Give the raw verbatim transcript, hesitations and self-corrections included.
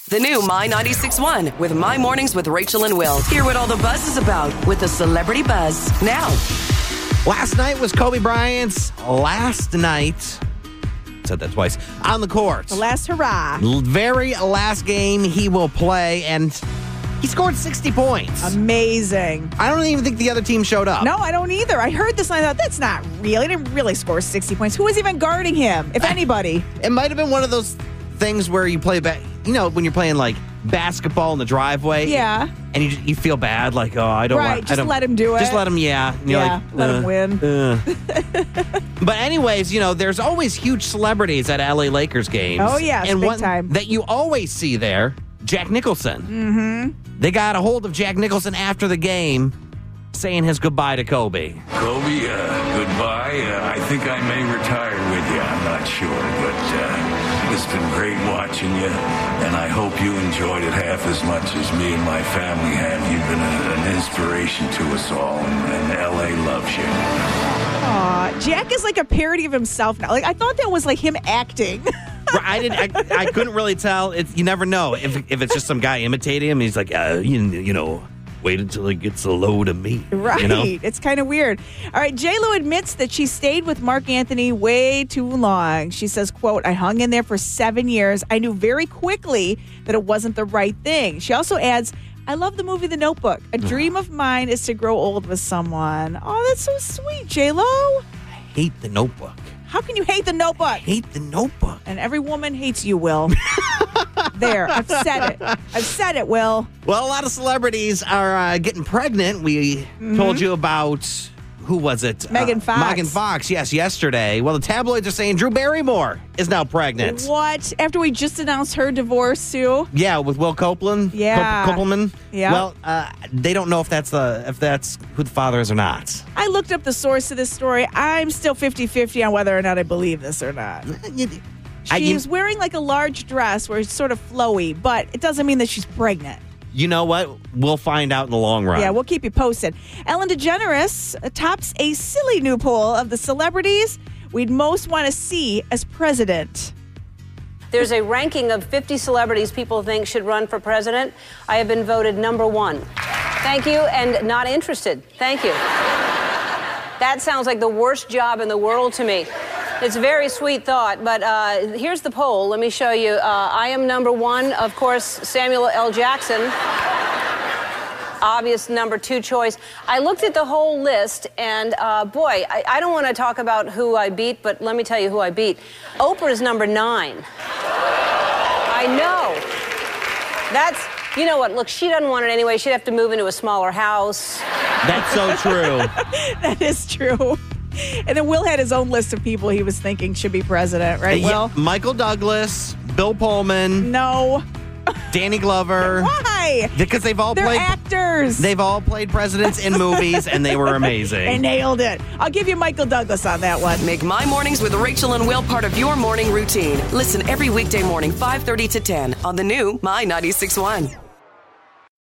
The new My ninety-six point one with My Mornings with Rachel and Will. Hear what all the buzz is about with the Celebrity Buzz now. Last night was Kobe Bryant's last night. Said that twice. On the court. The last hurrah. Very last game he will play, and he scored sixty points. Amazing. I don't even think the other team showed up. No, I don't either. I heard this and I thought, that's not real. He didn't really score sixty points. Who was even guarding him, if anybody? It might have been one of those things where you play back, you know, when you're playing like basketball in the driveway. Yeah. And you you feel bad, like, oh, I don't Right, want just I don't, let him do it. Just let him, yeah. And you're Yeah, like, let him uh, win. uh. But anyways, you know, there's always huge celebrities at L A Lakers games. Oh, yes, and big one time. that you always see there, Jack Nicholson. Mm-hmm. They got a hold of Jack Nicholson after the game, saying his goodbye to Kobe. Kobe, uh, goodbye. Uh, I think I may retire with you. I'm not sure, but uh, it's been great watching you, and I hope you enjoyed it half as much as me and my family have. You've been a, an inspiration to us all, and, and L A loves you. Aw, Jack is like a parody of himself now. Like I thought that was like him acting. I didn't. I, I couldn't really tell. It's, you never know if if it's just some guy imitating him. He's like, uh, you, you know, wait until he gets a load of me. Right. You know? It's kind of weird. All right. J-Lo admits that she stayed with Mark Anthony way too long. She says, quote, I hung in there for seven years. I knew very quickly that it wasn't the right thing. She also adds, I love the movie The Notebook. A dream of mine is to grow old with someone. Oh, that's so sweet, J-Lo. I hate The Notebook. How can you hate The Notebook? I hate The Notebook. And every woman hates you, Will. There, I've said it. I've said it, Will. Well, a lot of celebrities are uh, getting pregnant. We mm-hmm. told you about, who was it? Megan uh, Fox. Megan Fox, yes, yesterday. Well, the tabloids are saying Drew Barrymore is now pregnant. What? After we just announced her divorce, Sue? Yeah, with Will Copeland. Yeah. Cop- Copeland. Yeah. Well, uh, they don't know if that's the if that's who the father is or not. I looked up the source of this story. I'm still fifty-fifty on whether or not I believe this or not. I, you, She's wearing like a large dress where it's sort of flowy, but it doesn't mean that she's pregnant. You know what? We'll find out in the long run. Yeah, we'll keep you posted. Ellen DeGeneres tops a silly new poll of the celebrities we'd most want to see as president. There's a ranking of fifty celebrities people think should run for president. I have been voted number one. Thank you, and not interested. Thank you. That sounds like the worst job in the world to me. It's a very sweet thought, but uh, here's the poll. Let me show you. Uh, I am number one, of course, Samuel L. Jackson. Obvious number two choice. I looked at the whole list, and uh, boy, I, I don't want to talk about who I beat, but let me tell you who I beat. Oprah's number nine. I know. That's, you know what, look, she doesn't want it anyway. She'd have to move into a smaller house. That's so true. That is true. And then Will had his own list of people he was thinking should be president, right, Yeah, Will? Michael Douglas, Bill Pullman, No. Danny Glover. Why? Because they've all They're played actors. They've all played presidents in movies, and they were amazing. They nailed it. I'll give you Michael Douglas on that one. Make My Mornings with Rachel and Will part of your morning routine. Listen every weekday morning, five thirty to ten on the new My ninety-six point one.